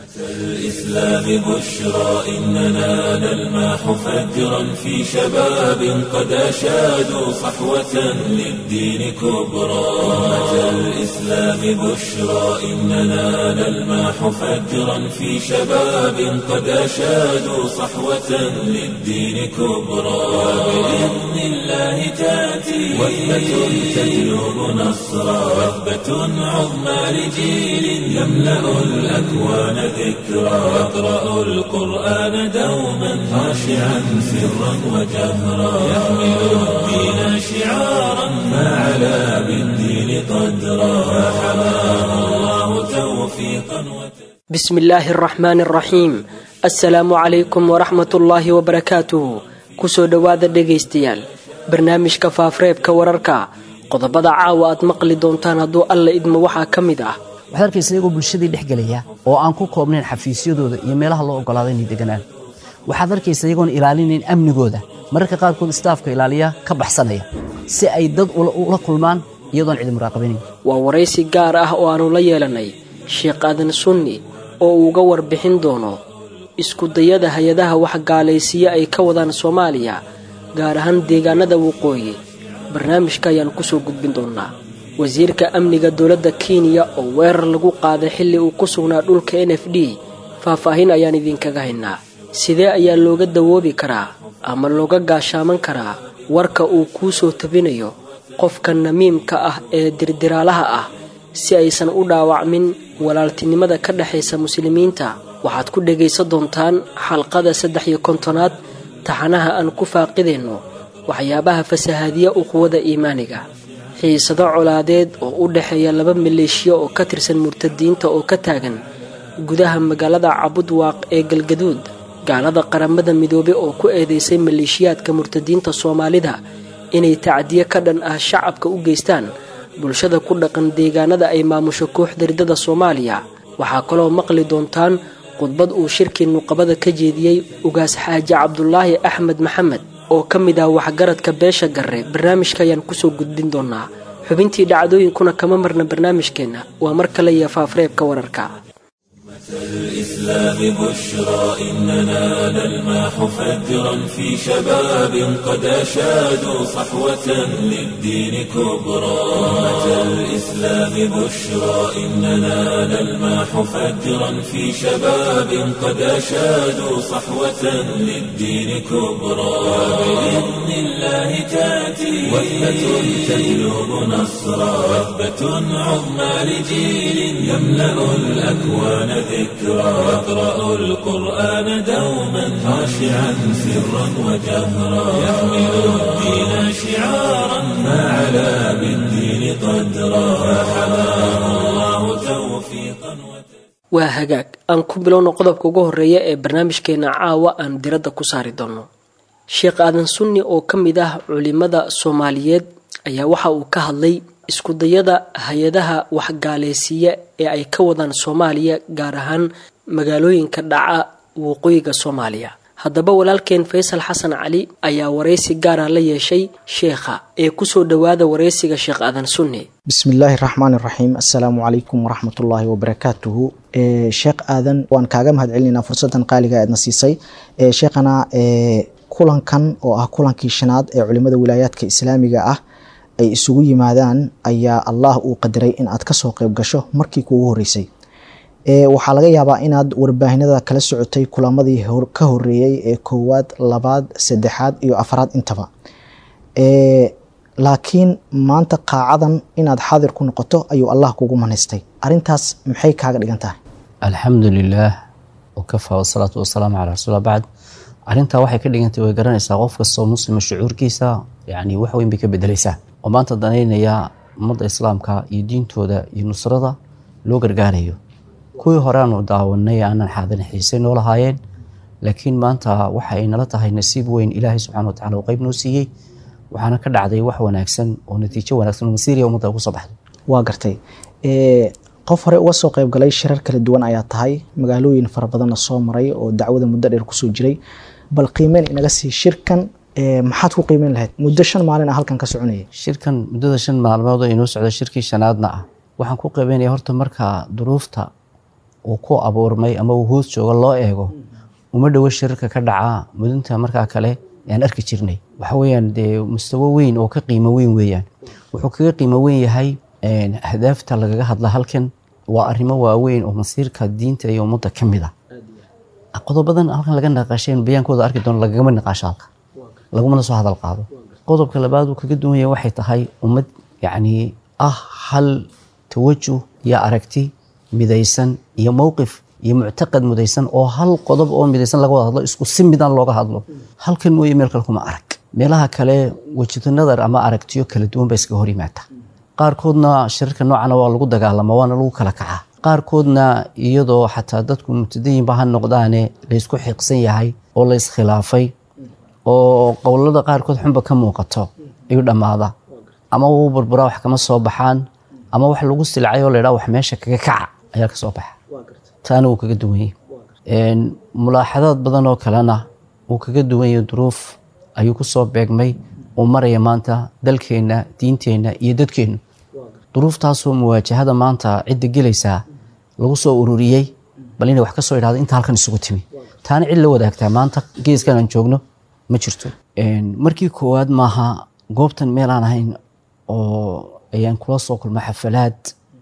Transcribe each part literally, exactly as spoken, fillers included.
الإسلام بشرى إننا نلمح فجرا في شباب قد أشادوا صحوة للدين كبرى. أمة الإسلام بشرى إننا نلمح فجرا في شباب قد أشادوا صحوة للدين كبرى. وبإذن الله تأتي وثبة تجلب نصرا، وثبة عظمى لجيل يملأ الأكوان ذكرى. يقرأ القرآن دوما خاشعا سرا وجهرا، يحمل الدين شعارا ما علا بالدين قدرا. فحماه الله توفيقا وتسليما. بسم الله الرحمن الرحيم. السلام عليكم ورحمة الله وبركاته. kusoo dhawaada dhegaystayaal barnaamijka faafreebka wararka. qodobada caawa aad maqli doontaan hadduu alla idmo waxaa ka mid ah waxaad arkaysaa iyagoo bulshadii dhex gelaya oo aan ku koobnayn xafiisyadooda iyo meelaha loo ogolaaday inay deganaan. waxaad arkaysaa iyagoon ilaalinayn amnigooda, mararka qaarkood istaafka ilaaliya ka baxsanaya si ay dad ula kulmaan iyadoon cid muraaqabinayn. waa waraysi gaar ah oo aanu la yeelanay Sheekh Aadan Sunni oo uu uga warbixin doono isku dayada hay'adaha wax gaalaysiya ay ka wadaan Soomaaliya, gaar ahaan deegaanada waqooyi. barnaamijka ayaan ku soo gudbin doonaa wasiirka amniga dowladda Kenya oo weerar lagu qaaday xilli uu ku sugnaa dhulka N F D. faahfaahin ayaan idinkaga haynaa. sidee ayaa looga dawoobi karaa ama looga gaashaaman karaa warka uu ku soo tabinayo qofka namiimka ah ee dirdiraalaha ah si aysan u dhaawacmin walaaltinimada ka dhaxaysa muslimiinta? waxaad ku dhagaysan doontaan xalqada saddex iyo kontonaad taxanaha aan ku faaqideyno waxyaabaha fasahaadiya uquwada iimaaniga. xiisado colaadeed oo u dhaxeeya laba maleeshiyo oo ka tirsan murtadiinta oo ka taagan gudaha magaalada Cabudwaaq ee Galgaduud. gaalada qaramada midoobay oo ku eedeysay maleeshiyaadka murtadiinta Soomaalida inay tacdiye ka dhan ah shacabka u geystaan bulshada ku dhaqan deegaanada ay maamusho kooxda ridada Soomaaliya. waxaa kaloo maqli doontaan khudbad uu shirkii nuqabada ka jeediyey ugaas xaaji Cabdullaahi Axmed Maxamed oo ka mid ah waxgaradka beesha Garre. barnaamijka ayaan ku soo gudbin doonaa. xubintii dhacdooyinkuna kama marna barnaamijkeena. waa mar kale iyo faafreebka wararka. الإسلام بشرى إننا نلمح فجرا في شباب قد أشادوا صحوة للدين كبرى. أمة الإسلام بشرى إننا نلمح فجرا في شباب قد أشادوا صحوة للدين كبرى. وبإذن الله تأتي وثبة تجلب نصرا، وثبة عظمى لجيل يملأ الأكوان ذكرى. يقرأ القرآن دوما خاشعا سرا وجهرا، يحمل الدين شعارا ما علا بالدين قدرا. فحماه الله توفيقا وتسليما. waa hagaag aan ku bilowno qodobka ugu horeeya ee barnaamijkeena caawa aan diradda ku saari doono. Sheekh Aadan Sunni oo ka mid ah culimada Soomaaliyeed ayaa waxa uu ka hadlay isku dayada hay'adaha wax gaalaysiya ee ay ka wadaan Soomaaliya, gaar ahaan magaalooyinka dhaca waqooyiga Soomaaliya. haddaba walaalkeen Faysal Xasan Cali ayaa waraysi gaar ah la yeeshay sheekha ee ku soo dhawaada waraysiga Sheekh Aadan Sunni. bismillaahi raxmaani raxiim. assalaamu calaykum waraxmatullaahi wabarakaatuhu. sheekh Aadan, waan kaaga mahadcelinaynaa fursadan qaaliga aadna siisay. sheekhana kulankan oo ah kulankii shanaad ee culimada wilaayaadka islaamiga ah ay isugu yimaadaan ayaa Allah uu qadaray in aad ka soo qayb gasho markii kuugu horeysay. ee waxaa laga yaabaa inaad warbaahinada kala socotay kulamadii ka horeeyay ee koowaad, labaad, saddexaad iyo afraad intaba. ee laakiin maanta qaacadan inaad xaadir ku noqoto ayuu Allah kugu manaystay. arintaas maxay kaaga dhigan tahay? alxamdulillaah wa kafa wa salaatu wa salaamu calaa rasuulillah. bacd arintaa waxay ka dhigantay way garanaysaa qof kastoo muslima shucuurkiisa, yani wax weyn bay ka bedelaysaa. oo maanta danaynaya ummadda islaamka iyo diintooda iyo nusrada loo gargaarayo. kuwii hore aanu daawanay aanan xaadan xiisay noo lahaayeen, laakiin maanta waxa ay nala tahay nasiib weyn ilaahay subxaanahu wa tacaala uu qayb noo siiyey. waxaana ka dhacday wax wanaagsan oo natiijo wanaagsan oo masiiriya ummadda ku soo baxday. waa gartay. ee qof hore uga soo qayb galay shirar kala duwan ayaa tahay, magaalooyin fara badan soo maray oo dacwada muddo dheer ku soo jiray. bal qiimeyn inaga sii shirkan ee maxaad ku qiimeyn lahayd? muddo shan maalin ah halkan ka soconayay. shirkan muddada shan maalmood oo inoo socdo shirkii shanaadna ah, waxaan ku qiimeynaya horta marka duruufta uu ku abuurmay ama uu hoos jooga loo eego uma dhowo shirarka ka dhaca mudunta markaa kale aan arki jirnay waxa weeyaan dee mustawo weyn oo ka qiimo weyn weeyaan wuxuu kaga qiimo weyn yahay ahdaafta lagaga hadla halkan waa arrimo waaweyn oo masiirka diinta iyo ummadda ka mid ah qodobadan halkan laga naqaasheen bayaankooda arki doon lagama naqaasho halka laguma soo hadal qaado qodobka labaad uu kaga duwan yahay waxay tahay ummad yacni ah hal tawajuh iyo aragti midaysan iyo mowqif iyo muctaqad mudaysan oo hal qodob oo midaysan laga wada hadlo isku si midaan looga hadlo halkan mooye meel kale kuma arag meelaha kale wajhada nadar ama aragtiyo kala duwan bay iska hor yimaata qaarkoodna shirarka noocan waa lagu dagaalama waana lagu kala kacaa qaarkoodna iyadoo xataa dadku mubtadayiinba ha noqdaane laysku xiiqsan yahay oo la iskhilaafay oo qowlada qaarkood xunba ka muuqato ayuu dhammaada ama uu burburaa wax kama soo baxaan ama wax lagu silcay oo laydhaa wax meesha kaga kaca ayaa ka soo baxa taana wuu kaga duwan yahay mulaaxadaad badan oo kalena wuu kaga duwan yahay duruuf ayuu ku soo beegmay uu maraya maanta dalkeenna diinteenna iyo dadkeennu duruuftaasoo muwaajahada maanta cidda gelaysaa lagu soo ururiyey bal inay wax ka soo idhahdo inta halkan isugu timi taana cid la wadaagtaa maanta geeskan aan joogno ma jirto markii koowaad maaha goobtan meel aan ahayn oo ayaan kula soo kulma xafalaad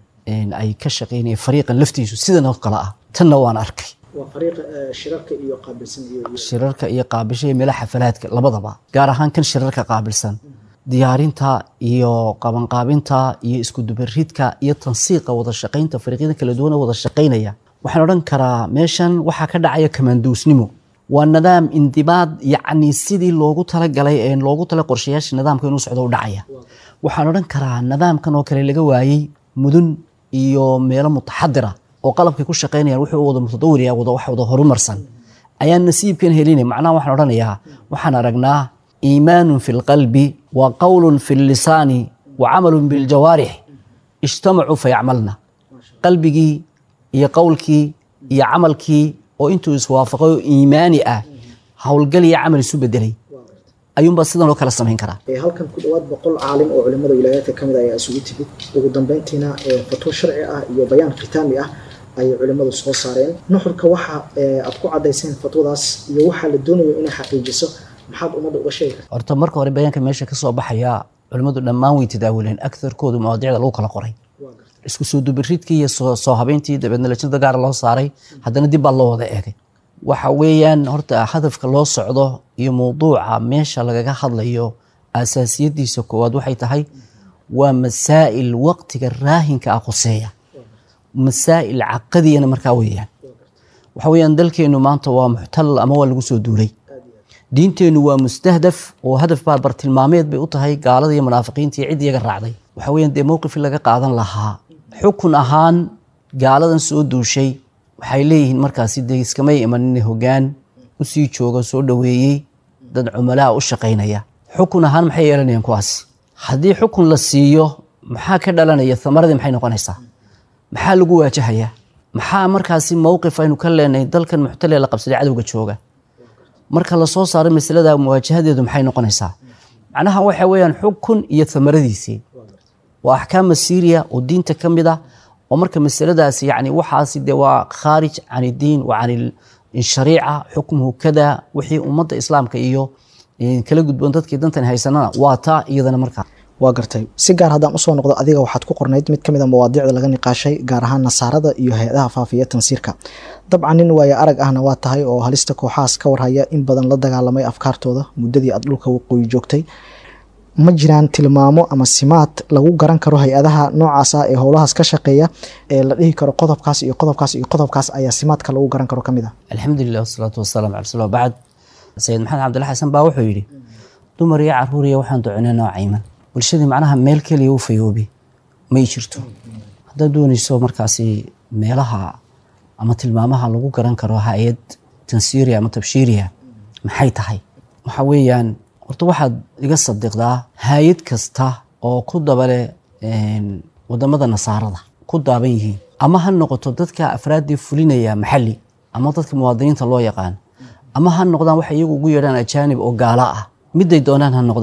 ay ka shaqeynayeen fariiqan laftiisu sidan oo kale ah tanna waan arkay waa fariiq shirarka iyo qaabilsan iyo shirarka iyo qaabilshay meelaha xafalaadka labadaba gaar ahaan kan shirarka qaabilsan diyaarinta iyo qabanqaabinta iyo isku dubaridka iyo tansiiqa wada shaqaynta fariiqyada kala duwan oo wada shaqaynaya waxaan odhan karaa meeshan waxaa ka dhacaya kamanduusnimo waa nidaam indibaad yacni sidii loogu talagalay ee loogu tala qorshayaasha nidaamka inuu socdo u dhacaya waxaan odhan karaa nidaamkan oo kale laga waayey mudun iyo meelo mutaxadira oo qalabkay ku shaqaynayaan wuxuu wada mutadawiriya wada wax wada horumarsan ayaan nasiibkan helinay macnaha waxaan odhanayaa waxaan aragnaa iimaanun fi lqalbi wa qawlun fi llisaani wa camalun biljawaarix ijtamacuu fayacmalna qalbigii iyo qowlkii iyo camalkii oo intuu iswaafaqay oo iimaani ah howlgal iyo camal isu bedelay ayuunbaa sidan oo kala samayn karaa halkan ku dhawaad boqol caalim oo culimada wilaayadka ka mid ayaa isugu timid ugu dambeyntiina fatwo sharci ah iyo bayaan khitaami ah ayay culimadu soo saareen nuxurka waxa aad ku cadayseen fatwadaas iyo waxaa la doonayo inay xaqiijiso maxaad ummadda uga sheegi kartaa horta marka hore bayaanka meesha ka soo baxaya culimadu dhammaan way tadaawileen agarkoodu mawaadiicda lagu kala qoray isku soo dubiridkii iyo soo habeyntii dabeedna lajnada gaar loo saaray haddana dib baa loo wada eegay waxa weeyaan horta hadafka loo socdo iyo mowduuca meesha lagaga hadlayo asaasiyadiisa koowaad waxay tahay waa masaa'il waqtiga raahinka ah qoseeya masaa'il caqadiyana markaa weeyaan waxa weeyaan dalkeennu maanta waa muxtal ama waa lagu soo duulay diinteennu waa mustahdaf oo hadaf baa bartilmaameed bay u tahay gaalada iyo munaafiqiinta iyo cid iyaga raacday waxa weeyaan dee mowqifii laga qaadan lahaa xukun ahaan gaaladan soo duushay waxay leeyihiin markaasi dee iskamay imanin hoggaan u sii jooga soo dhoweeyey dad cumalaha u shaqaynaya xukun ahaan maxay yeelanayaan kuwaasi haddii xukun la siiyo maxaa ka dhalanaya thamaradii maxay noqonaysaa maxaa lagu waajahayaa maxaa markaasi mowqif aynu ka leenahay dalkan muxtalee la qabsaday cadowga jooga marka la soo saaro masalada muwaajahadeedu maxay noqonaysaa macnaha waxa weeyaan xukun iyo thamaradiisii waa axkaam masiiriya oo diinta ka mid ah oo marka masaladaasi yani waxaasi dee waa khaarij can iddiin wa can shariica xukmuhu kada wixii ummadda islaamka iyo kala gudboon dadkii dantan haysanana waa taa iyadana markaa waa gartay si gaar haddaan usoo noqdo adiga waxaad ku qornayd mid ka mid a mawaadiicda laga niqaashay gaar ahaan nasaarada iyo hay-adaha faafiya tansiirka dabcan nin waayo arag ahna waa tahay oo halista kooxahaas ka warhaya in badan la dagaalamay afkaartooda muddadii aad dhulka waqooyi joogtay ma jiraan tilmaamo ama simaad lagu garan karo hay-adaha noocaas ah ee howlahaas ka shaqeeya ee la dhihi karo qodobkaas iyo qodobkaas iyo qodobkaas ayaa simaadka lagu garan karo ka mid ah alxamdulilah wasalaatu wasalaam cala rasuul bacd sayid maxamed cabdilla xasan baa wuxuu yidhi dumar iyo caruuriya waxaan duconay noocayman bulshadii macnaha meel keliya u fayoobi may jirto haddaad doonayso markaasi meelaha ama tilmaamaha lagu garan karo hay-ad tansiiriya ama tabshiiriya maxay tahay waxa weeyaan horta waxaad iga sadiqdaa hay-ad kasta oo ku dabale wadamada nasaarada ku daaban yihiin ama ha noqoto dadka afraaddii fulinaya maxalli ama dadka muwaadiniinta loo yaqaan ama ha noqdaan waxay iyagu ugu yeedhaan ajaanib oo gaala ah miday doonaan ha noqdaan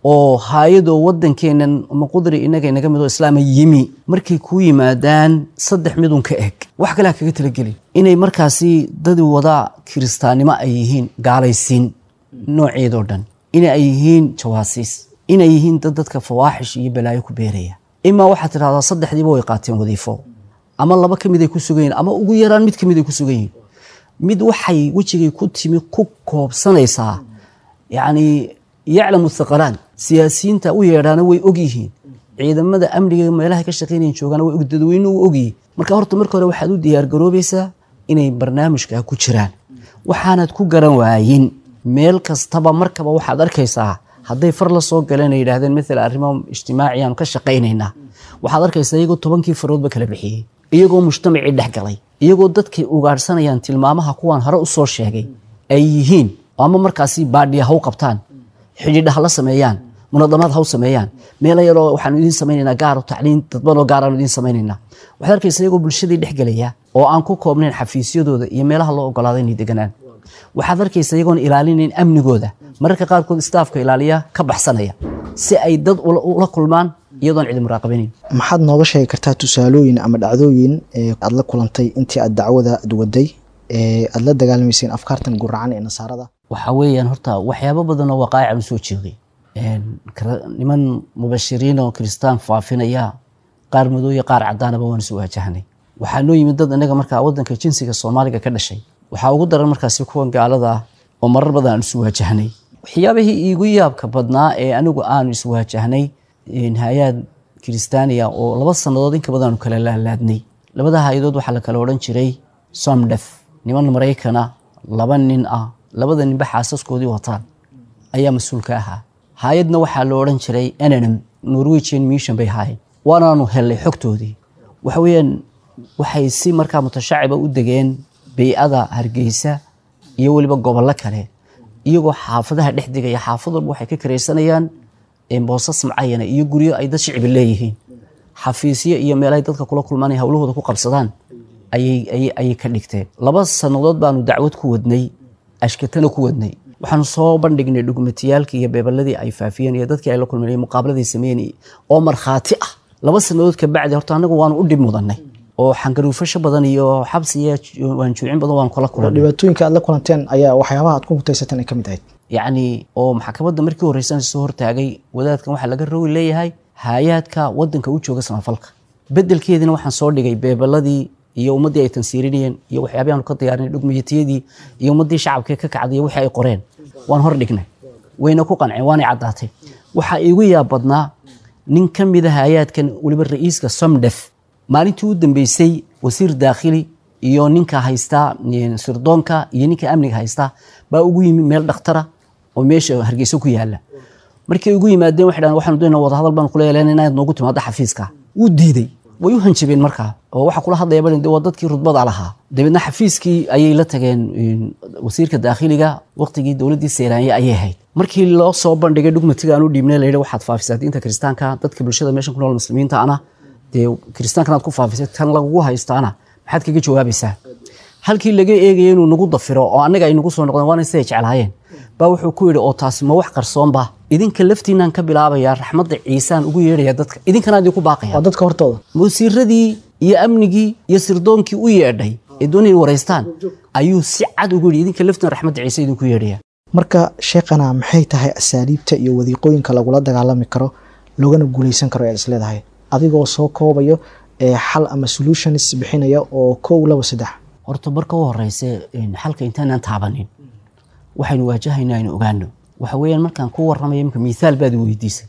oo hay'ado wadankeenan ama qudri inaga inaga mid oo islaam yimi markay ku yimaadaan saddex midun ka eg wax kale kaga tala gelin inay markaasi dad wada kiristaanimo ay yihiin gaalaysiin nooceedo dhan inay ay yihiin jawaasiis inay yihiin dad dadka fawaaxish iyo balaayo ku beeraya ima waxa tiraahdaa saddexdiiba way qaateen wadiifo ama laba kamid ay ku sugayeen ama ugu yaraan mid kamid ay ku sugayeen mid waxay wajigay ku timi ku koobsanaysaa yaani yaclamu thaqalaan siyaasiyiinta u yeedhaana way og yihiin ciidamada amniga meelaha ka shaqeynayaan joogaana way og dadweynuhu og yihiin marka horta marka hore waxaad u diyaar garoobaysaa inay barnaamijka ku jiraan waxaanad ku garan waayin meel kastaba markaba waxaad arkaysaa hadday far la soo galeen ay yiraahdeen mesela arrimo ijtimaaci aan ka shaqeynayna waxaad arkaysaa iyagoo tobankii faroodba kala bixiyay iyagoo mujtamaci dhex galay iyagoo dadkii ugaarsanayaan tilmaamaha kuwan hore u soo sheegay ay yihiin ama markaasi baadhiya haw qabtaan xidhiidh la sameeyaan munadamaad haw sameeyaan meel yaro waxaan idin sameeynaa gaar oo tacliin dadban oo gaar aan idin sameeynaa waxaad arkaysaa iyagoo bulshadii dhex galaya oo aan ku koobnayn xafiisyadooda iyo meelaha loo ogolaaday inay deganaan waxaad arkaysaa iyagoon ilaalinayn amnigooda mararka qaarkood staafka ilaaliya ka baxsanaya si ay dad ula kulmaan iyadoon cid muraaqabayn maxaad nooga sheegi kartaa tusaalooyin ama dhacdooyin aad la kulantay intii aad dacwada waday ee aad la dagaalamayseen afkaartan guracan ee nasaarada waxa weeyaan horta waxyaabo badan oo waqaa'ic soo jeeday een niman mubashiriin oo kristaan faafinaya qaar madow iyo qaar cadaan ah waan soo waajahnay waxa noo yimid dad anaga markaa wadanka jinsiga Soomaaliga ka dhashay waxa ugu daran markaas kuwan gaalada oo marar badan soo waajahnay waxyaabihii iigu yaabka badnaa ee anigu aan is waajahnay in hay'ad kristaaniya oo laba sanadood in ka badan kala laalaadnay labada hay'adood waxa la kala oran jiray Somdef niman Mareykan ah laba nin ah labada nin ba xaasaskoodii wataan ayaa mas'uulka ahaa hay'adna waxa la oran jiray N N M Norwegian Mission bay haay waanaanu helay xogtoodii waxa weeyaan waxay si markaa mutashaaciba u dageen bay'ada Hargeysa iyo waliba gobolka kale iyagoo xaafadaha dhexdigaya xaafadooda waxay ka kareysanayaan in boosas macayana iyo guriyo ay dad shicib leeyihiin xafiisyo iyo meel ay dadka kula kulmaan hawlahooda ku qabsadaan ayay ay ka dhigteen laba sanadood baanu dacwad ku wadnay ashkatana ku wadnay waxaanu soo bandhignay dukumentiyaalkii iyo beebaladii ay faafiyeen iyo dadkii ay la kulmeen muqaabaladii sameeyeen oo marxaati ah laba sanadood ka bacdi horta anagu waanu u dhib mudanay oo xangaruufasho badan iyo xabsiya waan juucin badan waan kula kulannay dhibaatooyinka aad la kulanteen ayaa waxyaabaha aad ku mutaysateen ay kamid ahayd yani oo maxkamadda markii horeysan soo hortaagay wadaadkan waxa laga rogi leeyahay hay'adka wadanka u jooga samafalka bedelkeedina waxaan soo dhigay beebaladii iyo ummadii ay tansiirinayeen iyo waxyaabahan ka diyaarinay dhugmiyadii iyo ummadii shacabka ka kacday wixii ay qoreen waan hor dhignay wayna ku qanceen waana cadaatay waxa iigu yaab badnaa nin kamid ah hay'adkan waliba ra'iiska Somdef maalintii u dambeysay wasiir daakhili iyo ninka haysta sirdoonka iyo ninka amniga haysta baa ugu yimi meel dhaqtara oo meesha Hargeysa ku yaala markii ugu yimaadeen waxaan waxaan doonaa wada hadal baan kula yeelanay inaad noogu timaado xafiiska uu diiday way u hanjabeen markaa oo waxa kula hadlaya baan waa dadkii rudbada lahaa dabadna xafiiskii ayay la tageen wasiirka daakhiliga waqtigii dawladii Seeraanye ayay ahayd markii loo soo bandhigay dhugmatiga aanu dhiibnay leeyahay waxaad faafisaa diinta kristaanka dadka bulshada meesha ku nool muslimiinta ana de kristaanka aad ku faafisay tan lagu haystaana maxaad kaga jawaabaysaa halkii laga eegay inuu nagu dafiro oo anaga ay nagu soo noqdeen waana say jeclaayeen baa wuxuu ku yiri oo taasi ma wax qarsoon ba idinka laftiinaan ka bilaabaya raxmadda ciisaan ugu yeeraya dadka idinkana aad ku baaqaya waa dadka hortooda musiiradii iyo amnigii iyo sirdoonkii u yeedhay ee doonay wareystaan ayuu si cad ugu yiri idinka laftiin raxmadda ciisa idinku yeeraya marka sheekana maxay tahay asaaliibta iyo wadiiqooyinka lagula dagaalami karo loogana guuleysan karo ee isleedahay adigoo soo koobayo ee xal ama solutions bixinaya oo koow laba saddex horta marka u horeysa xalka intaan taabanin waxaynu waajahaynaa in ogaano waxa weeyaan markaan ku warramayo imka miisaal baad weydiisay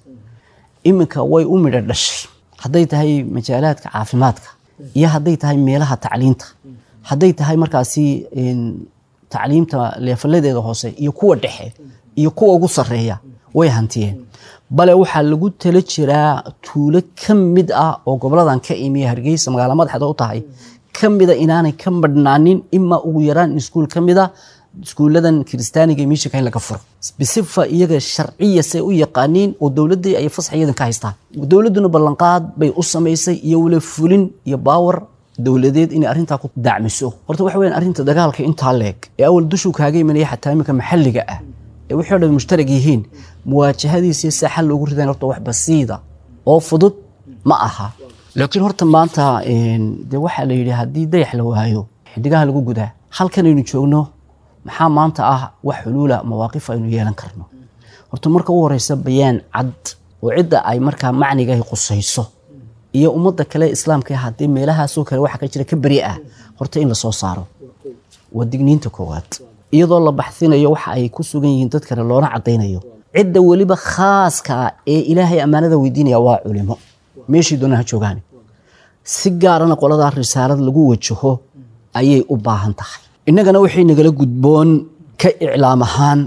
imika way u midha dhashay haday tahay majaalaadka caafimaadka iyo haday tahay meelaha tacliinta haday tahay markaasi in tacliinta leefaladeeda hoose iyo kuwa dhexe iyo kuwa ugu sareeya way hantiyeen bale waxa lagu tala jiraa tuulo kamid ah oo goboladan ka imiya Hargeysa magaalada madaxda u tahay kamida inaanay ka badnaanin ima ugu yaraan iskuul kamida iskuuladan kristaaniga meesha ka laga furo bisifa iyaga sharciya say u yaqaaniin oo dawladda ay fasaxayadan ka haystaan dawladuna ballanqaad bay u sameysay iyo wala fulin iyo power dawladeed in arinta ku dacmiso horta waxa weeyaan arinta dagaalka inta leeg ee awal dushu kaaga imanaya xataa imika maxalliga ah wixii dhan mushtarak yihiin muwaajahadiisa si xal loogu ridan horta wax basiida oo fudud ma aha laakiin horta maanta een de waxa la yiri hadii dayax la waayo xidigaha lagu gudaa halkan aynu joogno maxaa maanta ah wax xuluula mawaaqif aynu yeelan karno horta marka ugu horeysa bayaan cad oo cidda ay marka macniga ay qusayso iyo ummadda kale islaamka hadii meelaha soo kale waxa ka jira ka bari ah horta in la soo saaro wadigniinta koowaad iyadoo la baxsinayo waxa ay ku sugan yihiin dad kale loona cadeynayo cidda waliba khaaska ee ilaahay amaanada weydiinaya waa culimo meeshii doonaha joogaan si gaarana qolada risaalad lagu wajaho ayay u baahan tahay innagana waxay nagala gudboon ka iclaam ahaan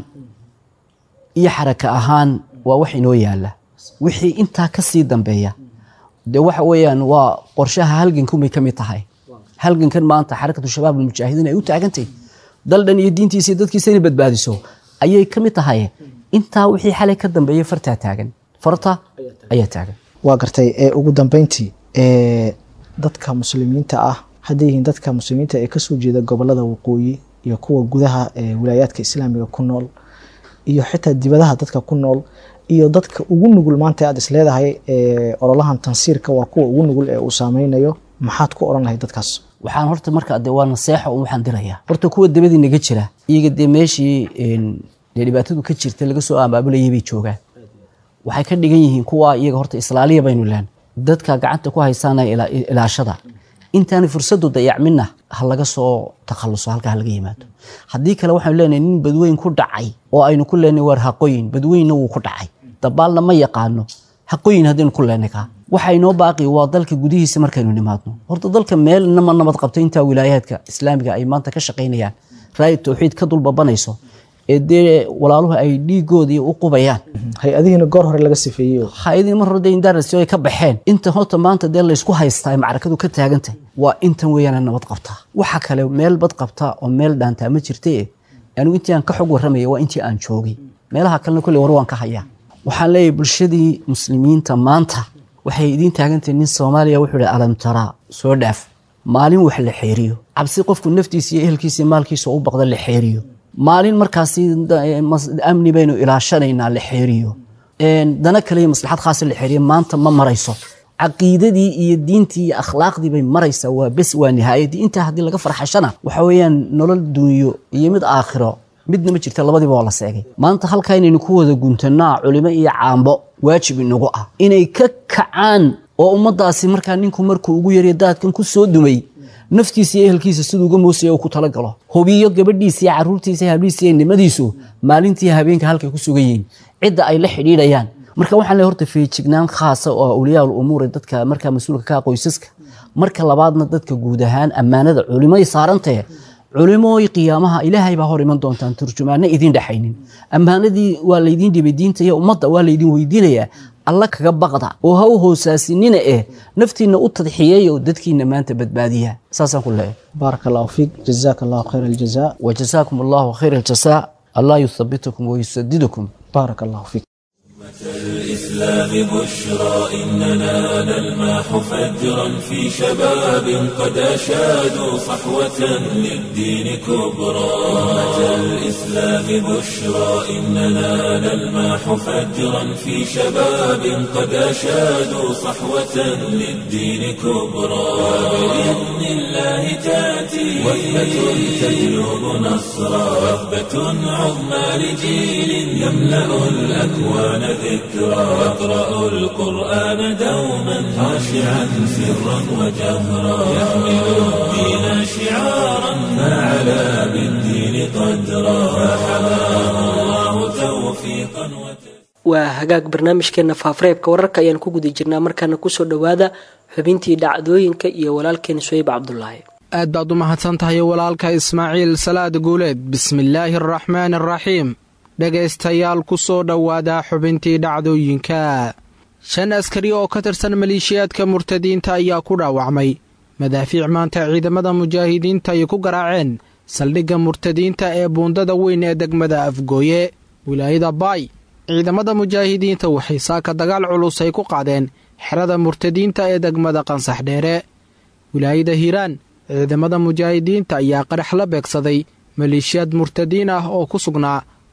iyo xaraka ahaan waa wax inoo yaala wixii intaa ka sii dambeeya de waxa weeyaan waa qorshaha halganku may kamid tahay halgankan maanta xarakatu shabaab mujaahidiin ay u taagantay daldan iyo diintiisa dadkiisa inay badbaadiso ayay kamid tahay intaa wixii xalay ka dambeeyay farta taagan farta ayaa taagan waa gartay ee ugu dambeyntii ee dadka muslimiinta ah hadii dadka muslimiinta ee ka soo jeeda gobolada waqooyi iyo kuwa gudaha ee wilaayadka islaamiga ku nool iyo xitaa dibadaha dadka ku nool iyo dadka ugu nugul maanta aad isleedahay ee ololahan tansiirka waa kuwa ugu nugul ee uu saameynayo maxaad ku oran lahayd dadkaas waxaan horta marka de waa naseexo oo waxaan dirayaa horta kuwa dibadii naga jira iyaga de meeshii een dhibaatadu ka jirta laga soo amaabulayay bay joogaan waxay ka dhigan yihiin kuwa iyaga horta islaaliya baynu leen dadka gacanta ku haysanay ilaashada intaan fursadu dayacmina ha laga soo takhaluso halka laga yimaado hadii kale waxaan leenahay nin badweyn ku dhacay oo aynu ku leenahay war haqooyin badweynna uu ku dhacay dabaalna ma yaqaano haqooyin hadeen ku leenahay waxa inoo baaqi waa dalka gudihiisa markaynu nimaadno horta dalka meel nama nabad qabtay inta wilaayadka islaamiga ay maanta ka shaqeynayaan raay tawxiid ka dulbabanayso ee de walaaluhu ay dhiigoodii u qubayaan hay-adihiina goor hore laga sifeeyay hay'adii mar hore indaarsi ay ka baxeen inta horta maanta de la isku haystaa macrakadu ka taagantay waa intan weeyaan nabad qabta waxa kale meel bad qabta oo meel dhaanta ma jirtay anigu intii aan ka xog waramay waa intii aan joogay meelaha kale kulli war waan ka hayaa waxaan leeyahay bulshadii muslimiinta maanta waxay idin taagantay nin Soomaaliya wuxuu leeyahay alam tara soo dhaaf maalin wax la xeeriyo cabsi qofku naftiisa iyo ehelkiisa maalkiisa u baqda la xeeriyo maalin markaasi amni baynu ilaashanaynaa la xeeriyo een dana kale maslaxad khaas la xeeriyo maanta ma marayso aqeedadii iyo diintii iyo akhlaaqdii bay maraysaa waa bas waa nihaayadii inta hadii laga farxashana waxa weeyaan nolol duuniyo iyo mid aakhiro midna ma jirta labadiiba waa la seegay maanta halka inaynu ku wada guntanaa culimo iyo caambo waajib inagu ah inay ka kacaan oo ummadaasi markaa ninku markuu ugu yariyo daadkan ku soo dumay naftiisa iyo ehelkiisa sidoo uga moosay oo ku tala galo hubiyo gabadhiisa iyo caruurtiisa iyo habliisa iyo nimadiisu maalintii habeenka halka ku sugayeen cidda ay la xidhiidhayaan marka waxaan leeyahay horta feejignaan khaas ah oo awliyaal umuur dadka marka mas'uulka ka qoysaska marka labaadna dadka guud ahaan amaanada culimada saarantay culimooy qiyaamaha ilaahay baa hor iman doontaan turjumaana idin dhaxaynin amaanadii waa la idin dhibay diinta iyo ummadda waa la idin weydiinaya alla kaga baqda oo ha u hoosaasinina ee naftiina u tadxiyay oo dadkiina maanta badbaadiya saasan ku leeyahay barakallahu fiik jazakallahu khayral jazaa wa jazakumullahu khayral jazaa allah yuthabbitukum wa yusaddidukum barakallahu fiik الإسلام بشرى إننا نلمح فجرا في شباب قد أشادوا صحوة للدين كبرى أمة الإسلام بشرى إننا نلمح فجرا في شباب قد أشادوا صحوة للدين كبرى وبإذن الله تأتي وثبة تجلب نصرا وثبة عظمى لجيل يملأ الأكوان ذكرى يقرأ القرآن دوما خاشعا سرا وجهرا يحمل الدين شعارا فعلى بالدين قدرا فحماه الله توفيقا waa hagaag barnaamijkeena faafareebka wararka ayaan ku guda jirnaa markaana kusoo dhawaada xubintii dhacdooyinka iyo walaalkeen Suwayb Cabdullaahi aad baad u mahadsan tahay walaalka Ismaaciil Salaad Guuleed bismillaahir rahmaanir rahiim dhagaystayaal ku soo dhawaada xubintii dhacdooyinka shan askari oo ka tirsan maleeshiyaadka murtadiinta ayaa ku dhaawacmay madaafiic maanta ciidamada mujaahidiinta ay ku garaaceen saldhigga murtadiinta ee buundada weyn ee degmada Afgooye wilaayada Baay ciidamada mujaahidiinta waxay saaka dagaal culus ay ku qaadeen xerada murtadiinta ee degmada Qansax Dheere wilaayada Hiiraan ciidamada mujaahidiinta ayaa qarax la beegsaday maleeshiyad murtadiin ah oo ku sugnaa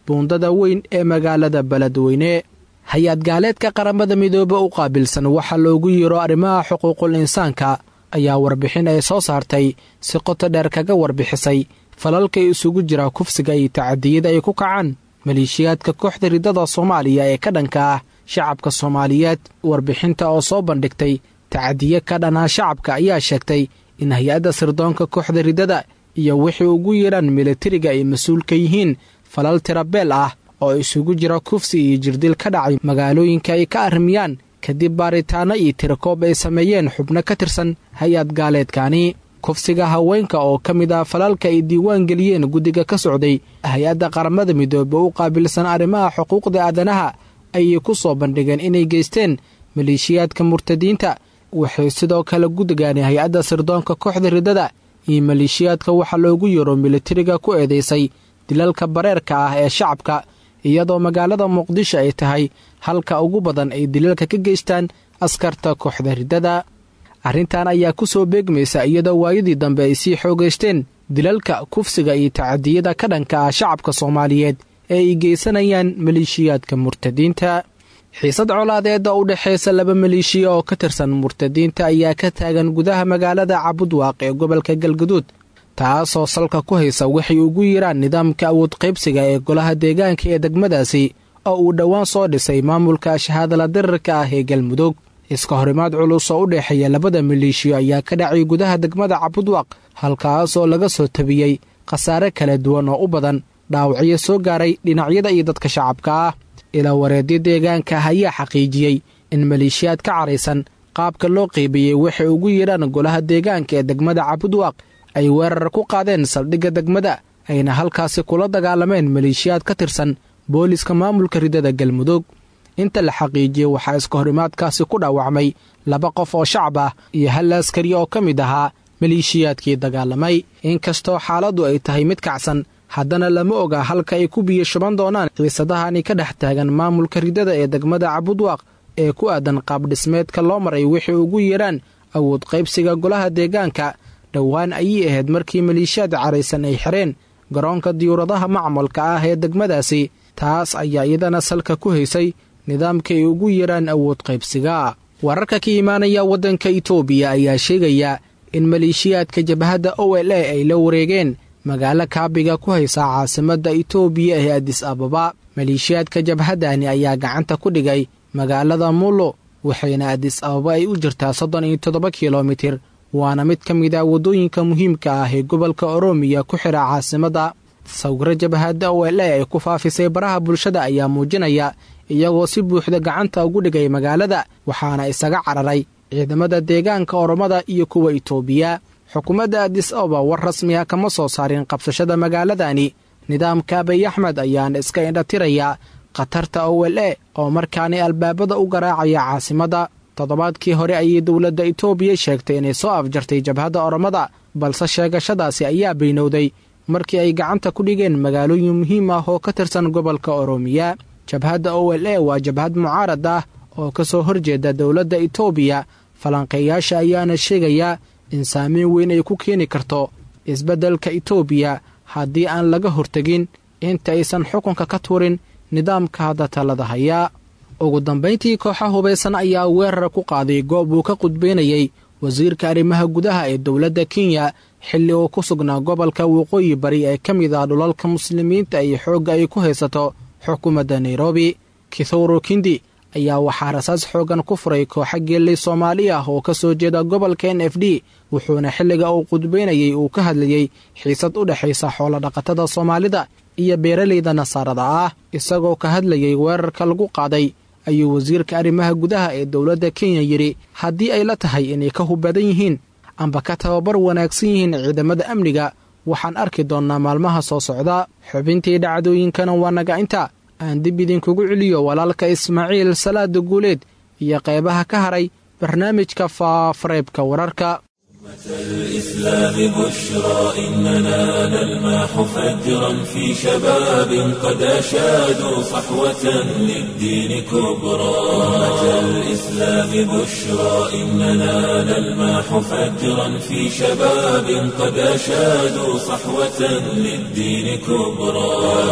buundada weyn ee magaalada beledweyne hay-ad gaaleedka qaramada midoobe u qaabilsan waxaa loogu yeero arrimaha xuquuqul insaanka ayaa warbixin ay soo saartay si qoto dheer kaga warbixisay falalkay isugu jira kufsiga iyo tacadiyada ay ku kacaan maleeshiyaadka kooxda riddada soomaaliya ee ka dhanka ah shacabka soomaaliyeed warbixinta oo soo bandhigtay tacadiye ka dhanaa shacabka ayaa sheegtay in hay-adda sirdoonka kooxda riddada iyo wixii ugu yeedhaan milatariga ay mas-uulka yihiin falal tirabeel ah oo isugu jira kufsi iyo jirdil ka dhacay magaalooyinka ay ka arrimiyaan kadib baaritaano iyo tirakoob ay sameeyeen xubno ka tirsan hay-ad gaaleedkaani kufsiga haweenka oo ka mid ah falalka ay diiwaan geliyeen guddiga ka socday hay-adda qaramada midoobe u qaabilsan arrimaha xuquuqda aadanaha ayay ku soo bandhigeen inay geysteen maleeshiyaadka murtadiinta waxay sidoo kale guddigaani hay-adda sirdoonka kooxda riddada iyo maleeshiyaadka waxaa loogu yeero milatariga ku eedaysay dilalka bareerka ah ee shacabka iyadoo magaalada muqdisho ay tahay halka ugu badan ay dilalka ka geystaan askarta kooxda riddada arrintan ayaa ku soo beegmaysa iyadoo waayadii dambe ay sii xoogaysteen dilalka kufsiga iyo tacadiyada ka dhanka ah shacabka soomaaliyeed ee ay geysanayaan maleeshiyaadka murtadiinta xiisad colaadeeda u dhexaysa laba maleeshiya oo ka tirsan murtadiinta ayaa ka taagan gudaha magaalada cabudwaaq ee gobolka galgaduud taasoo salka ku haysa waxay ugu yiraan nidaamka awood qaybsiga ee golaha deegaanka ee degmadaasi oo uu dhowaan soo dhisay maamulka shahaadala dirirka ah ee galmudug iska horimaad culus oo u dhexeeya labada maleeshiyo ayaa ka dhacay gudaha degmada cabudwaaq halkaasoo laga soo tabiyey khasaare kala duwan oo u badan dhaawacyo soo gaaray dhinacyada iyo dadka shacabka ah ilaa wareedyo deegaanka ah ayaa xaqiijiyey in maleeshiyaad ka caraysan qaabka loo qeybiyey waxay ugu yidhaan golaha deegaanka ee degmada cabudwaaq ay weerar ku qaadeen saldhigga degmada ayna halkaasi kula dagaalameen maleeshiyaad ka tirsan booliska maamulka riddada galmudug inta la xaqiijiyey waxaa iska horimaadkaasi ku dhaawacmay laba qof oo shacab ah iyo hal askari oo ka mid ahaa maleeshiyaadkii dagaalamay inkastoo xaaladdu ay tahay mid kacsan haddana lama oga halka ay ku biyo shuban doonaan xiisadahani ka dhex taagan maamulka riddada ee degmada cabudwaaq ee ku aadan qaabdhismeedka loo maray waxay ugu yeedhaan awood qaybsiga golaha deegaanka dhowaan ayay ahayd markii maleeshiyaad caraysan ay xireen garoonka diyuuradaha macmalka ah ee degmadaasi taas ayaa iyadana salka ku haysay nidaamka ay ugu yeedhaan awood qaybsiga wararka ka imaanaya waddanka itoobiya ayaa sheegaya in maleeshiyaadka jabhadda o l a ay la wareegeen magaalo kaabiga ku haysa caasimadda itoobiya ee adis ababa maleeshiyaadka jabhaddani ayaa gacanta ku dhigay magaalada mullo waxayna adis ababa ay u jirtaa soddon iyo toddoba kilomitir waana mid ka mid ah waddooyinka muhiimka ah ee gobolka oroomiya ku xidha caasimadda sawiro jabhadda o l a ay ku faafisay baraha bulshada ayaa muujinaya iyagoo si buuxda gacanta ugu dhigay magaalada waxaana isaga cararay ciidamada deegaanka oromada iyo kuwa itoobiya xukuumadda adis ababa war rasmi ah kama soo saarin qabsashada magaaladani nidaamka abiy axmed ayaana iska indhatiraya khatarta o l a oo markaani albaabada u garaacaya caasimadda toddobaadkii hore ayay dowladda itoobiya sheegtay inay soo afjartay jabhadda oromada balse sheegashadaasi ayaa beynowday markii ay gacanta ku dhigeen magaalooyin muhiim ah oo ka tirsan gobolka oroomiya jabhadda o l a waa jabhad mucaarad ah oo ka soo horjeeda dowladda itoobiya falanqeeyaasha ayaana sheegaya in saameyn weyn ay ku keeni karto isbeddelka itoobiya haddii aan laga hortegin inta aysan xukunka ka tuurin nidaamka hadda talada hayaa ugu dambayntii kooxa hubaysan ayaa weerar ku qaaday goob uu ka qudbeynayey wasiirka arrimaha gudaha ee dowladda kenya xilli uu ku sugnaa gobolka waqooyi bari ee ka mid ah dhulalka muslimiinta iyo xoogga ay ku haysato xukuumadda nairobi kithoro kindi ayaa waxaa rasaas xoogan ku furay kooxa geelley soomaali ah oo ka soo jeeda gobolka n f d wuxuuna xilliga uu qudbeynayey uu ka hadlayey xiisad u dhexaysa xoolodhaqatada soomaalida iyo beeralayda nasaarada ah isagoo ka hadlayey weerarka lagu qaaday ayuu wasiirka arrimaha gudaha ee dowladda kenya yidhi haddii ay la tahay inay ka hubbadan yihiin amba ka tababar wanaagsan yihiin ciidamada amniga waxaan arki doonnaa maalmaha soo socda xubintii dhacdooyinkana waa naga inta aan dib idinkugu celiyo walaalka ismaaciil salaada guuleed iyo qaybaha ka haray barnaamijka faafareebka wararka الإسلام بشرى إننا نلمح فجرا في شباب قد أشادوا صحوة للدين كبرى. الإسلام بشرى إننا نلمح فجرا في شباب قد أشادوا صحوة للدين كبرى.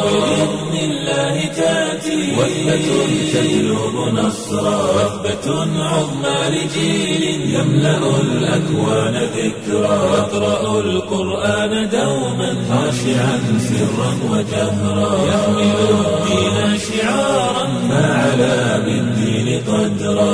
بإذن الله تأتي وثبة تجلب نصرا وثبة عظمى لجيل يملأ الأكوان ذكرى يقرأ القرآن دوما خاشعا سرا وجهرا يحمل الدين شعارا ما علا بالدين قدرا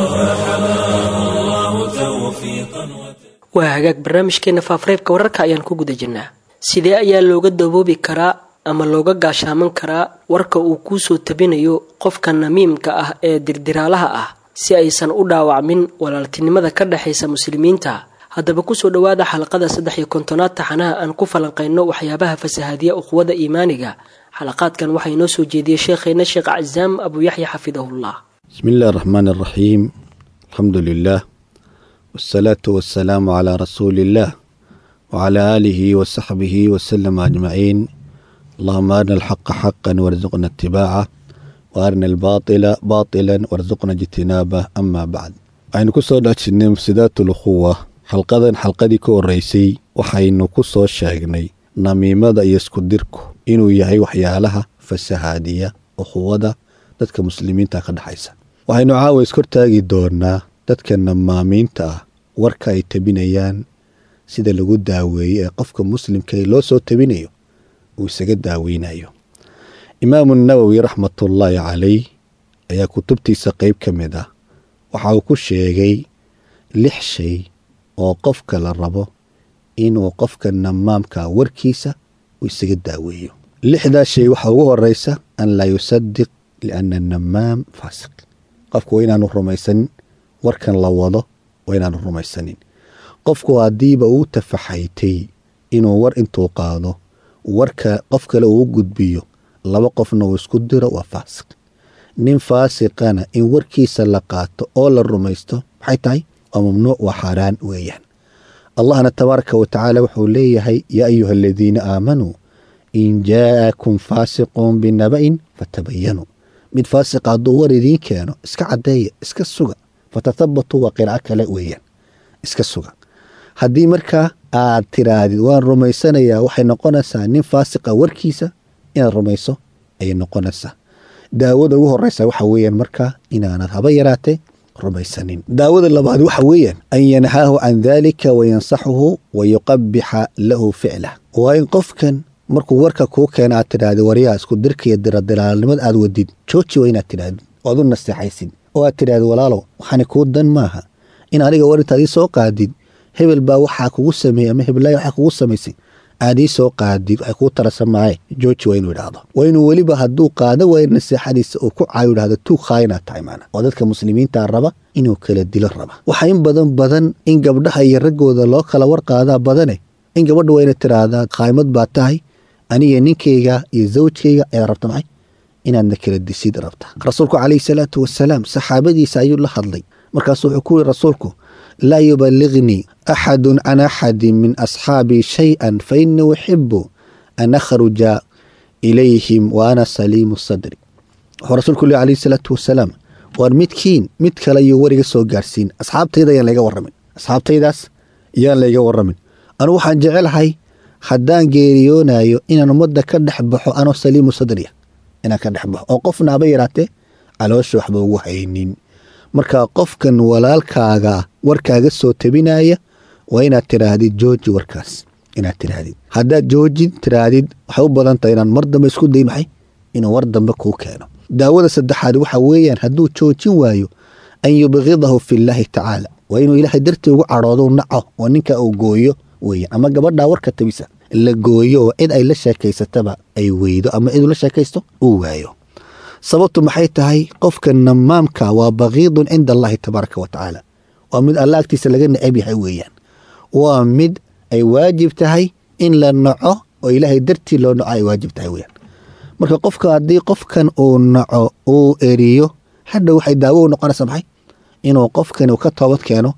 فحماه الله توفيقا. waa hagaag barnaamijkeena faafareebka wararka ayaan ku guda jirnaa. sidee ayaa looga daboobi karaa ama looga gaashaaman karaa warka uu kuu soo tabinayo qofka namiimka ah ee dirdiraalaha ah si aysan u dhaawacmin walaaltinimada ka dhaxaysa muslimiinta? haddaba kusoo dhawaada xalaqada saddex iyo kontonaad taxanaha aan ku falanqayno waxyaabaha fasahaadiya uquwada iimaaniga. xalaqaadkan waxaa inoo soo jeediyey sheekheena sheekh cazaam abu yaxya xafidahullah. bismi illahi araxmaani araxiim, alxamdu lilah wasalaatu wasalaamu calaa rasuuliillah wacalaa aalihi wasaxbihi wasalama ajmaciin. allahuma arina alxaqa xaqan warzuqna itibaaca wa arina albaaila baailan warzuqna ijtinaabah. ama bacd, waxaynu ku soo dhaajinay mufsidaat ulukhuwa. xalqadan xalqadii ka horeysay waxaynu ku soo sheegnay namiimada iyo isku dirku inuu yahay waxyaalaha fasahaadiya ukhuwada dadka muslimiinta ka dhaxaysa. waxaynu caawa iskortaagi doonaa dadka namaamiinta ah warka ay tabinayaan sida lagu daaweeyey ee qofka muslimka loo soo tabinayo uu isaga daaweynayo. imaamu nawowi raxmatullaahi calayh ayaa kutubtiisa qeyb ka mid ah waxa uu ku sheegay lix shay oo qofka la rabo inuu qofka namaamka warkiisa uu isaga daaweeyo. lixdaa shay waxaa ugu horeysa an laa yusadiq liana anamaam faasiq. qofku waa inaanu rumaysanin warkan la wado, waa inaanu rumaysanin. qofku haddiiba uu tafaxaytay inuu war intuu qaado warka qof kale uu gudbiyo, laba qofna uu isku diro, waa faasiq. nin faasiqana in warkiisa la qaato oo la rumaysto maxay tahay? waa mamnuuc, waa xaaraan weeyaan. allahna tabaaraka wa tacaala wuxuu leeyahay yaa ayuha aladiina aamanuu in jaa'akum faasiqun binaba'in fatabayanuu. mid faasiqa hadduu war idiin keeno iska caddeeya, iska suga. fatathabatuu waa qiraaco kale weeyaan, iska suga. haddii markaa aad tiraadid waan rumaysanayaa, waxay noqonaysaa nin faasiqa warkiisa inaad rumayso ayay noqonaysaa. daawada ugu horeysa waxa weeyaan markaa inaanad haba yaraatee rumaysanin. daawada labaad waxa weeyaan an yanhaahu can daalika wayansaxuhu wayuqabixa lahu ficlah. waa in qofkan markuu warka kuu keena aad tidhahdid waryaa isku dirkaiyo diradilaalnimada aad wadid jooji, waa inaad tidhahdid oad u naseexaysid oo aad tidhahdid walaalow waxaani kuu dan maaha in aniga war intaad ii soo qaadid hebel baa waxaa kugu sameeyey ama hebelaayo waxaa kugu samaysay aad ii soo qaadid waxay kuu tarasa maaye jooji. waa inuu idhaahdo, waa inuu weliba hadduu qaado waayo naseexadiisa uu ku caayo idhahdo tuu khaayinaad tahay maana. oo dadka muslimiinta raba inuu kala dilo raba. waxaa in badan badan in gabdhaha iyo raggooda loo kala war qaadaa badane in gabadha waa ina tiraahdaa khaymad baa tahay, aniga ninkayga iyo zawjkayga ayaa rabta maxay inaadna kala disid rabta. rasuulku calayhi salaatu wasalaam saxaabadiisa ayuu la hadlay, markaasuu wuxuu ku yiri rasuulku laa yubalignii axadun can axadin min asxaabii shay-an fa inii uxibu an akhruja ilayhim wa ana saliimu sadri. wuxuu rasuulku lehi calayhi salaatu wasalaam waar midkiin mid kale ayuu wariga soo gaarsiin, asxaabtayda yaan layga warramin, asxaabtaydaas yaan layga warramin. anugu waxaan jecelahay haddaan geeriyoonayo inaan ummadda ka dhex baxo anoo saliimu sadriya, inaan ka dhex baxo oo qofna haba yaraatee caloosha waxba ugu haynin. markaa qofkan walaalkaaga warkaaga soo tabinaya waa inaad tiraahdid jooji warkaas, inaad tiraahdid. haddaad joojid tiraahdid waxay u badan tahay inaan mar dambe isku dayn maxay inuu war dambe kuu keeno. daawada saddexaad waxa weeyaan hadduu joojin waayo an yubgidahu fi llaahi tacaala, waa inuu ilaahay dartii ugu cadhoodo u naco oo ninka uu gooyo weeyaan. ama gabadhaa warka tabisa la gooyo oo cid ay la sheekaysataba ay weydo ama ciduu la sheekaysto uu waayo. sababtu maxay tahay? qofka namaamka waa bagiidun cinda allahi tabaaraka wa tacaala, waa mid alla agtiisa laga necab yahay weeyaan. waa mid ay waajib tahay in la naco oo ilaahay dartii loo naco ay waajib tahay weeyaan. marka qofka haddii qofkan uu naco uu eriyo hadha waxay daawo u noqonaysaa maxay inuu qofkan uu ka toobad keeno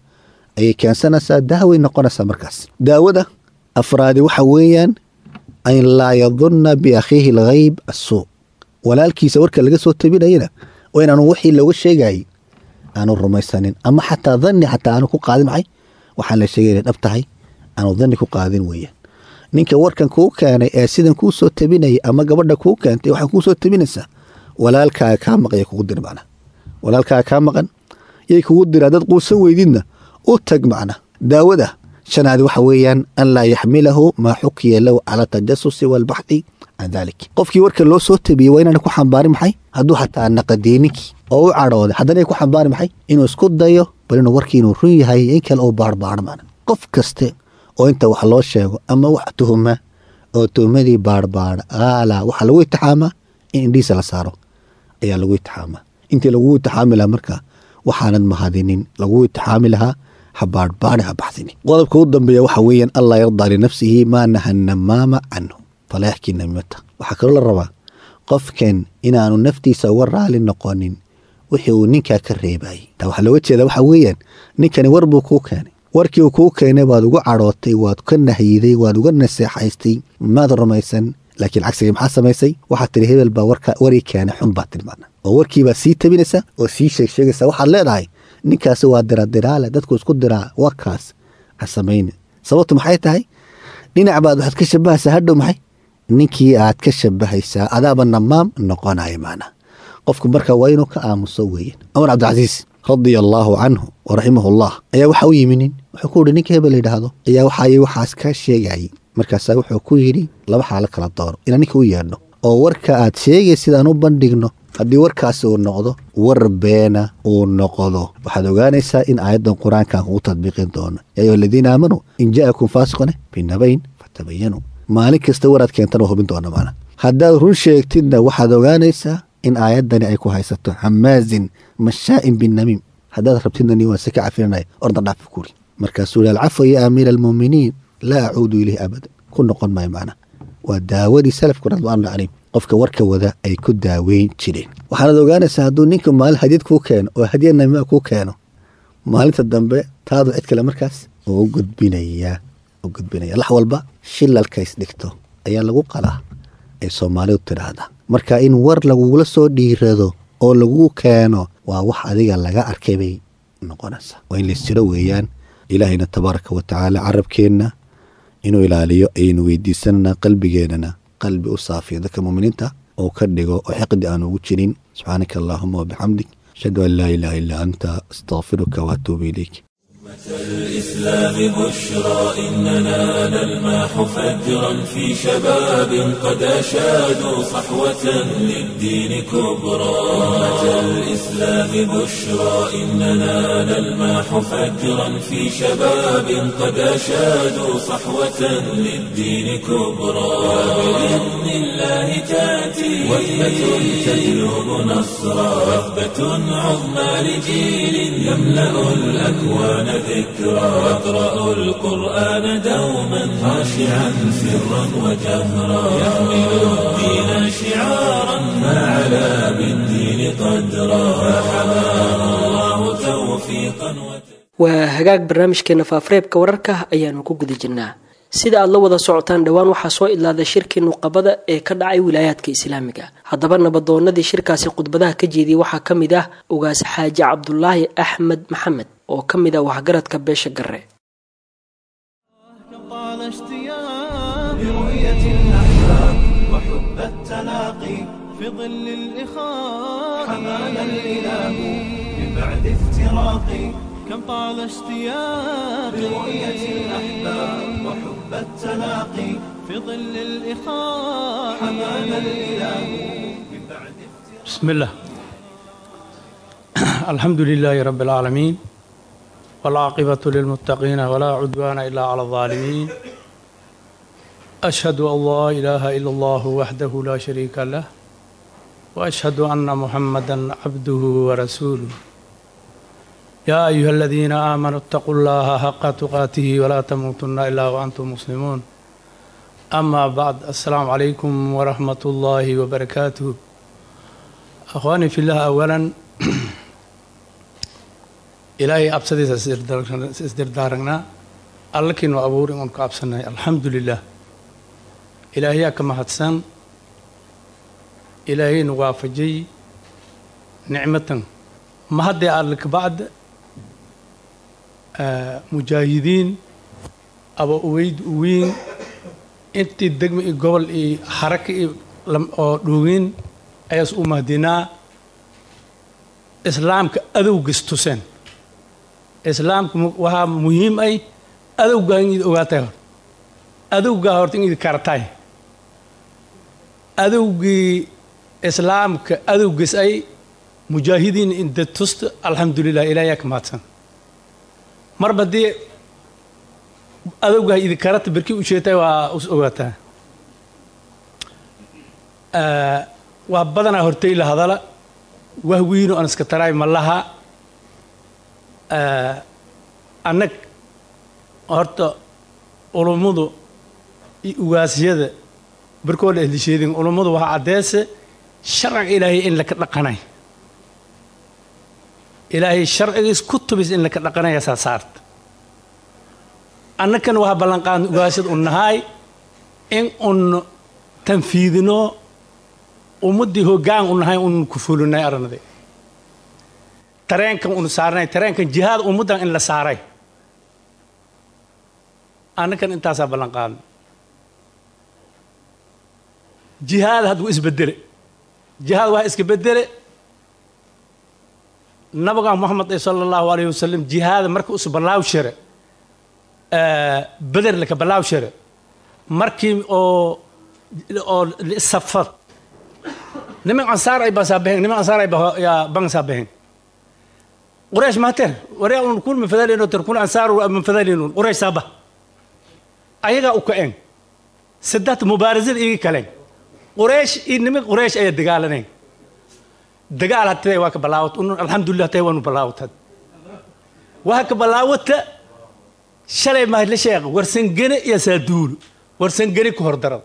ayay keensanaysaa daaway noqonaysaa markaas daawada afraadi waxa weeyaan an laa yadunna biakhiihi alghayb assuu walaalkiisa warka laga soo tabinayana waa inaanu wixii looga sheegayay aanu rumaysanin ama xataa danni xataa aanu ku qaadin maxay waxaan la sheegay inay dhab tahay aanu danni ku qaadin weeyaan ninka warkan kuu keenay ee sidan kuu soo tabinayay ama gabadha kuu keentay waxaa kuu soo tabinaysaa walaalkaaga kaa maqan kugu dir macna walaalkaaga kaa maqan yay kugu diraa dad quusan weydidna u tag macna daawada shanaadi waxa weeyaan an laa yaxmilahu maa xukiya lahu cala tajasusi waalbaxthi can dalik qofkii warka loo soo tabiyey waa inaana ku xambaarin maxay hadduu xataa naqadiininkii oo u cadhooday haddana ku xambaarin maxay inuu isku dayo bal inuu warkii inuu run yahay in kale uu baarbaaro macna qof kaste oo inta wax loo sheego ama wax tuhuma oo tuhmadii baarbaara aalaa waxaa lagu itixaamaa in indhiisa la saaro ayaa lagu itixaamaa intii lagu itixaami lahaa marka waxaanad mahadinin lagu itixaami lahaa ha baarbaari ha baxsinin qodobka u dambeeya waxa weeyaan allah yardaa linafsihi maa naha namaama canhu fala yaxkii namimata waxaa kaloo la rabaa qofkan inaanu naftiisa uga raali noqonin wixii uu ninkaa ka reebayay taa waxaa looga jeeda waxa weeyaan ninkani war buu kuu keenay warkii uu kuu keenay waad ugu cadhootay waad ka nahyiday waad uga naseexaystay maad rumaysan laakiin cagsigii maxaa samaysay waxaad tiri hebel baa warka warii keenay xun baad tiri macna oo warkiibaa sii tabinaysa oo sii sheegsheegaysa waxaad leedahay ninkaasi waa diradiraale dadku isku diraa warkaas ha samayni sababtu maxay tahay dhinac baad waxaad ka shabahaysaa hadhow maxay ninkii aad ka shabahaysaa adaaba namaam noqonaya macna qofku marka waa inuu ka aamuso weeyaan cumar cabdilcasiis radia allaahu canhu waraximahu allah ayaa waxa u yimi nin wuxuu ku yihi ninka hebel layidhaahdo ayaa waxaay waxaas ka sheegayay markaasaa wuxuu ku yidhi laba xaalo kala dooro inaan ninka u yeedhno oo warka aad sheegay sidaan u bandhigno haddii warkaasi uu noqdo war beena uu noqdo waxaad ogaanaysaa in aayaddan qur-aankan kugu tadbiiqin doono yaa ayuha aladiina aamanuu in jaa'akum faasiqone binabayn fatabayanuu maalin kasta waraad keentana hubin doona macna haddaad run sheegtidna waxaad ogaanaysaa in aayaddani ay ku haysato hamaazin mashaa'in binamiim haddaad rabtidna ni waan se ka cafinanaya orda dhaaf kuuri markaasuu yihi alcafwa ya amiira almuuminiin laa acuudu ilayhi abadan ku noqon maayo macna waa daawadii salafku radwaanu calayhim qofka warka wada ay ku daaweyn jireen waxaanad ogaanaysaa hadduu ninka maalin hadiyad kuu keeno oo hadiyad namima kuu keeno maalinta dambe taadu cid kale markaas oo u gudbinayaa u gudbinaya lax walba shilalka isdhigto ayaa lagu qalaa ay soomaalidu tidhaahdaa marka in war lagugula soo dhiirado oo lagu keeno waa wax adiga laga arkay bay noqonaysaa waa in laysjiro weeyaan ilaahayna tabaaraka wa tacaala carabkeenna inuu ilaaliyo ayaynu weydiisananaa qalbigeennana qalbi u saafiyo dadka muuminiinta oo ka dhigo oo xiqdi aan ugu jirin subxaanaka allaahuma wabixamdik ashhadu an laa ilaaha illaa anta astaqfiruka waatuubu ilayk الإسلام بشرى إننا نلمح فجرا في شباب قد أشادوا صحوة للدين كبرى الإسلام بشرى إننا نلمح فجرا في شباب قد أشادوا صحوة للدين كبرى بإذن الله تأتي وثبة تجلب نصرا وثبة عظمى لجيل يملأ الأكوان ذكرى يقرأ القرآن دوما خاشعا سرا وجهرا يحمل الدين شعارا ما علا بالدين قدرا فحماه الله توفيقا waa hagaag barnaamijkeena faafareebka wararka ayaanu ku guda jirnaa sida aad la wada socotaan dhowaan waxaa soo idlaaday shirkii nuqabada ee ka dhacay wilaayaadka islaamiga haddaba nabadoonadii shirkaasi khudbadaha ka jeediyey waxaa ka mid ah ugaas xaaji cabdulaahi axmed maxamed oo ka mid ah waxgaradka beesha gare كم طال اشتياقي برؤية الأحباب وحب التلاقي في ظل الإخاء حمانا الإله من بعد بسم الله الحمد لله رب العالمين والعاقبة للمتقين ولا عدوان إلا على الظالمين أشهد أن لا إله إلا الله وحده لا شريك له وأشهد أن محمدا عبده ورسوله يا أيها الذين آمنوا اتقوا الله حق تقاته ولا تموتن إلا وأنتم مسلمون أما بعد السلام عليكم ورحمة الله وبركاته أخواني في الله أولا ilaahay absadiisa isdirdaaragnaa allakiinu abuuri oon ka absanay alxamdulilah ilaahayaa ka mahadsan ilaahaynu waafajay nicmatan ma haddee alle kabacda mujaahidiin aba uweyd uwiin intii degma iyo gobol iyo xaraka iyo oo dhuugin ayaas u mahdinaa islaamka adowgis tuseen islaamka waxaa muhiim ay adowgaa in id ogaatay hor adowgaa horta in id karataay adowgii islaamka adowgis ay mujaahidiin inda tusta alxamdulilah ilaayaa ka mahadsan marba dee adowgaa idi karata berkii u sheetay waa us ogaataa waa badanaa hortay la hadala wahwiino aan iska taraay ma laha annag horta ulummadu iyo ugaasyada barkoo la ehlisheedin ulummadu waxaa caddeese sharciga ilaahay in laka dhaqanay ilaahay sharcigiis ku tubis in laka dhaqanaya saa saarta annakan waxaa ballanqaadna ugaasyada un nahaay in un tanfiidino ummaddii hoggaan u nahay un ku fulinay arnaday tareenkan un saarnay tareenkan jihaad ummaddan in la saaray annakan intaasaa ballan qaadna jihaad hadduu isbedele jihaad waa iska bedele nabiga moxamed sala allahu alayhi wasalam jihaada marka us ballaaw shere beder laka ballaaw shere markii oo oo safad niman ansaar ay basaabehen niman ansaar ay ya bansaabehen quraish maater waraa un kun mafadalino ter kun ansaar mafadalino quraish saaba ayaga u kaceen saddex mubaarasid igi kaleen quraish in niman quraish ay dagaalaneen dagaal hatay waa ka balaawat un alxamdulillah tay waanu balaawatad waa ka balaawata shalay ma la sheeg warsan gene iyo saaduul warsan gene ku hordarad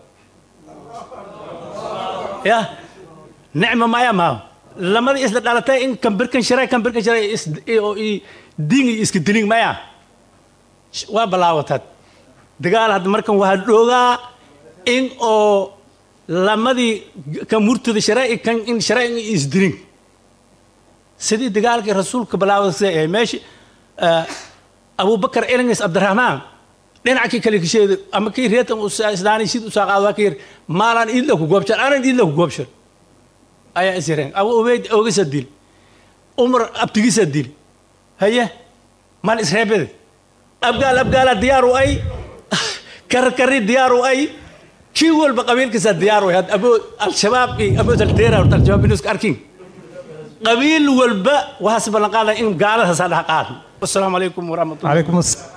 ya نعمة ما يمام لما دي إسد على تاي إن كم بركن شراي كم بركن شراي إس إيه إيه ديني إسك ديني ما يا وبلاوتات دقال هاد مركن وهاللغة إن أو لما دي كم مرتد شراي كان إن شراي إس ديني سيدي دقال كرسول كبلاوت سي ماشي أبو بكر إلينس عبد الرحمن لين عكي كلي كشيء أما كي ريت إسلامي شيء وساق ذاكير مالان إلا كوبشر أنا إلا كوبشر أيه إسرائيل أبو أبيد أوجي سديل عمر أبتجي سديل هيه مال إسرائيل أبقال أبقال الديار وأي كر كر الديار وأي شيء هو البقبيل كسر الديار وهذا أبو الشباب أبو الديرة والشباب بنوس كاركين قبيل والباء وحسب القاعدة إن قال هذا قال والسلام عليكم ورحمة الله عليكم السلام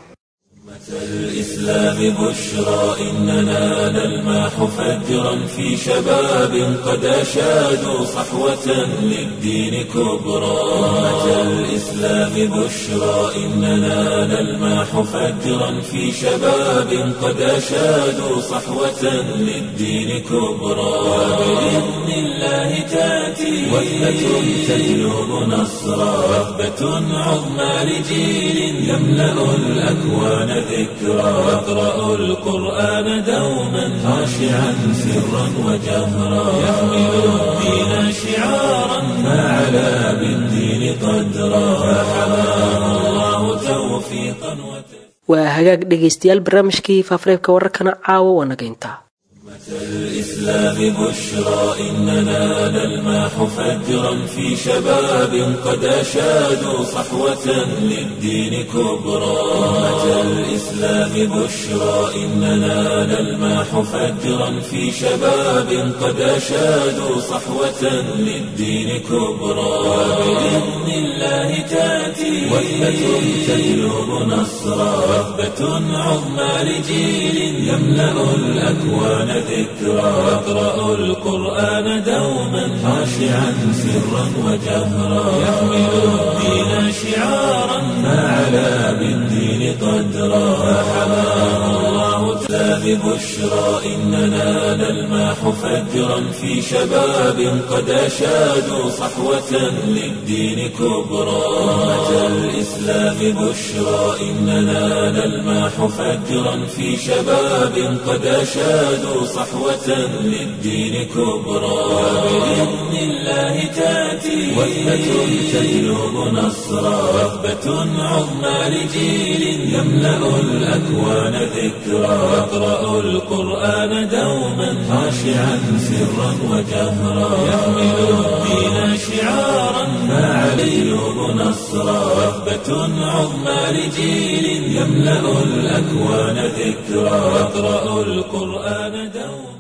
الإسلام بشرى إننا نلمح فجرا في شباب قد أشادوا صحوة للدين كبرى أمة الإسلام بشرى إننا نلمح فجرا في شباب قد أشادوا صحوة للدين كبرى وبإذن الله تأتي وثبة تجلب نصرا وثبة عظمى لجيل يملأ الأكوان ذكرى واقرأ القرآن دوما خاشعا سرا وجهرا يحمل الدين شعارا ما علا بالدين قدرا فحماه الله توفيقا waa hagaag dhegaystayaal barnaamijkii faafareebka wararkana caawa waa naga intaa الإسلام بشرى إننا نلمح فجرا في شباب قد أشادوا صحوة للدين كبرى أمة الإسلام بشرى إننا نلمح فجرا في شباب قد أشادوا صحوة للدين كبرى وبإذن الله تأتي وثبة تجلب نصرا وثبة عظمى لجيل يملأ الأكوان ذكرى واقرأ القرآن دوما خاشعا سرا وجهرا يحمل الدين شعارا ما علا بالدين قدرا فحماه الله الإسلام بشرى إننا نلمح فجرا في شباب قد أشادوا صحوة للدين كبرى أمة الإسلام بشرى إننا نلمح فجرا في شباب قد أشادوا صحوة للدين كبرى وبإذن الله تأتي وثبة تجلب نصرا وثبة عظمى لجيل يملأ الأكوان ذكرا يقرأ القرآن دوما خاشعا سرا وجهرا يحمل الدين شعارا فعليه نصرا وثبة عظمى لجيل يملأ الأكوان ذكرا يقرأ القرآن دوما